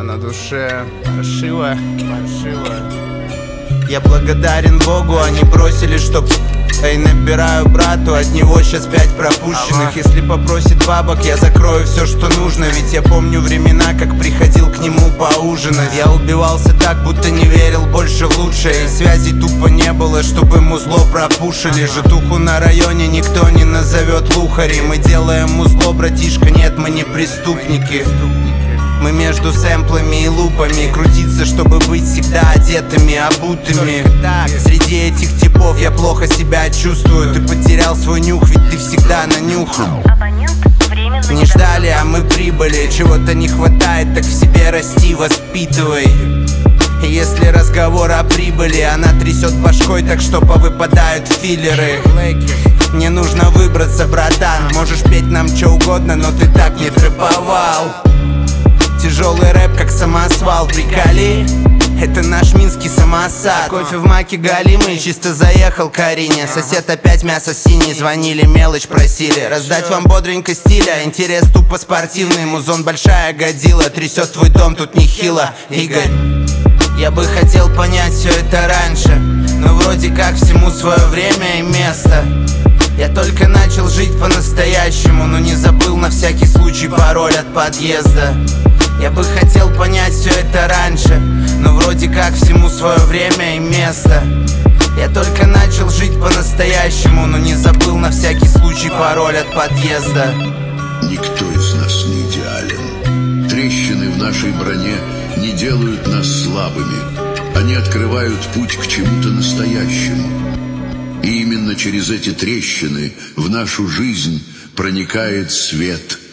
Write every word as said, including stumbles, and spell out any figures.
на душе паршиво, паршиво. Я благодарен Богу, они бросили, чтоб и набираю брату, от него сейчас пять пропущенных. Если попросит бабок, я закрою все, что нужно. Ведь я помню времена, как приходил к нему поужинать. Я убивался так, будто не верил больше в лучшее. И связей тупо не было, чтобы музло пропушили. Житуху на районе никто не назовет лухари. Мы делаем музло, братишка, нет, мы не преступники. Мы между сэмплами и лупами крутиться, чтобы быть всегда одетыми, обутыми. Среди этих типов я плохо себя чувствую. Ты потерял свой нюх, ведь ты всегда нанюхал. Не ждали, а мы прибыли. Чего-то не хватает, так в себе расти, воспитывай. Если разговор о прибыли, она трясет башкой, так что повыпадают филлеры. Мне нужно выбраться, братан. Можешь петь нам что угодно, но ты так не трэповал. Тяжелый рэп, как самосвал, приколи. Это наш минский самосад. Кофе в маке галимый, чисто заехал к Арине. Сосед опять мясо синий, звонили, мелочь просили. Раздать вам бодренько стиля, интерес тупо спортивный. Музон большая годила, трясет твой дом тут нехило, Игорь. Я бы хотел понять все это раньше, но вроде как всему свое время и место. Я только начал жить по-настоящему, но не забыл на всякий случай пароль от подъезда. Я бы хотел понять все это раньше, но вроде как всему свое время и место. Я только начал жить по-настоящему, но не забыл на всякий случай пароль от подъезда. Никто из нас не идеален. Трещины в нашей броне не делают нас слабыми. Они открывают путь к чему-то настоящему. И именно через эти трещины в нашу жизнь проникает свет.